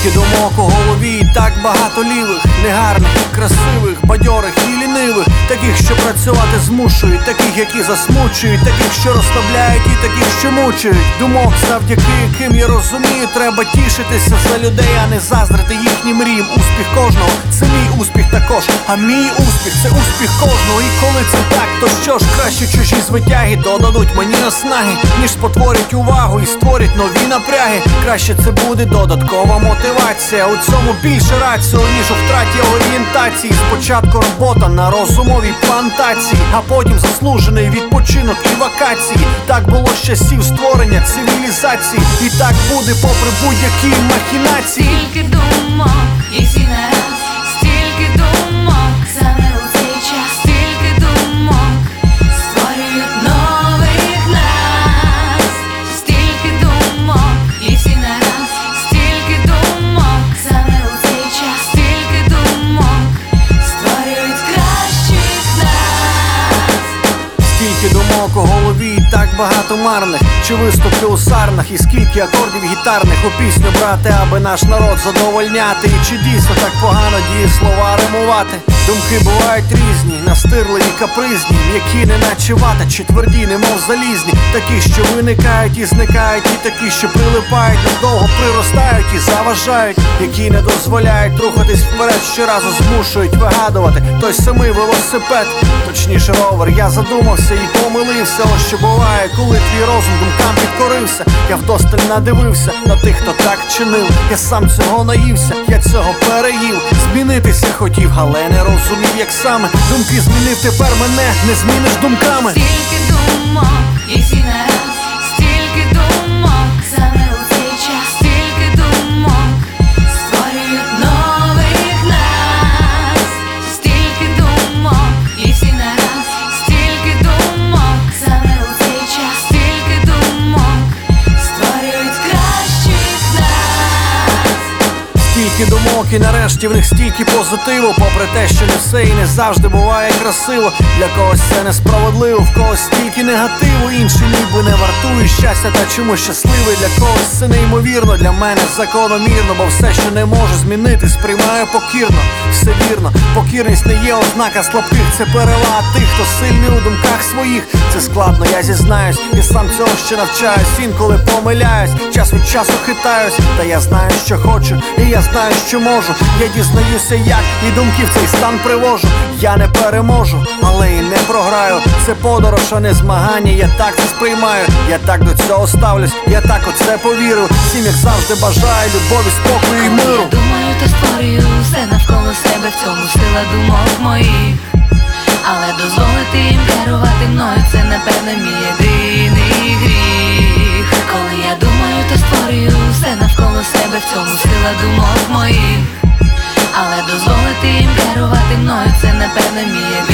Стільки думок у голові, і так багато лівих, негарних і красивих, бадьорих і лінивих, таких, що працювати змушують, таких, які засмучують, таких, що розслабляють, і таких, що мучують. Думок, завдяки яким я розумію, треба тішитися за людей, а не заздрити їхнім мріям. Успіх кожного – це мій успіх також, а мій успіх – це успіх кожного. І коли це так, то що ж, краще чужі звитяги додадуть мені наснаги, ніж спотворять увагу і створять нові напряги. Краще це буде додаткова мотивація, у цьому більше раціо, ніж у втраті орієнтації. Спочатку робота на розумовій плантації, а потім заслужений відпочинок і вакації. Так було з часів створення цивілізації, і так буде попри будь-які махінації. Стільки думок, і всі нараз, стільки думок, саме у цей час, стільки думок створюють нових нас. Стільки думок, і всі нараз, стільки думок, саме у цей час, стільки думок створюють кращих нас. Стільки думок у голові, і так багато марних, чи виступи у сарнах, і скільки акордів гітарних у пісню брати, аби наш народ задовольняти. І чи дійсно так погано діє слова римувати? Думки бувають різні, настирливі, капризні, м'які, неначе вата, чи тверді, немов залізні. Такі, що виникають і зникають, і такі, що прилипають, надовго приростають і заважають, які не дозволяють рухатись вперед, щоразу змушують вигадувати той самий велосипед, точніше ровер. Я задумався і помилився, ось що буває, коли твій розум думкам підкорився. Я вдосталь надивився на тих, хто так чинив. Я сам цього наївся, я цього переїв. Змінитися хотів, але не розумів, як саме. Думки змінив, тепер мене не зміниш думками. Стільки думок, і всі нараз, стільки думок, саме у цей час, стільки думок створюють нових нас. Стільки думок, і всі нараз, стільки думок, саме у цей час, стільки думок створюють кращих нас. Стільки думок, і нарешті в них стільки позитиву, попри те, що не все і не завжди буває красиво. Для когось це несправедливо, в когось стільки негативу, інші ніби не вартують щастя, та чому щасливий. Для когось це неймовірно, для мене закономірно, бо все, що не можу змінити, сприймаю покірно. Все вірно, покірність не є ознака слабких, це перевага тих, хто сильний у думках своїх. Це складно, я зізнаюсь, і сам цього ще навчаюсь. Інколи помиляюсь, час від часу хитаюсь, та я знаю, що хочу, і я знаю, що можу. Я дізнаюся як, і думки в цей стан привожу. Я не переможу, але і не програю. Це подорож, а не змагання, я так це сприймаю. Я так до цього ставлюсь, я так у це повірю. Всім, як завжди, бажаю любові, спокою і миру. Я думаю, то створюю все навколо себе, в цьому сила думок моїх. Але дозволити їм керувати мною, це напевно мій єдиний гріх. Коли я думаю, то створюю все навколо себе, в цьому сила думок моїх. Але дозволити їм керувати мною, це напевно мій єдиний гріх.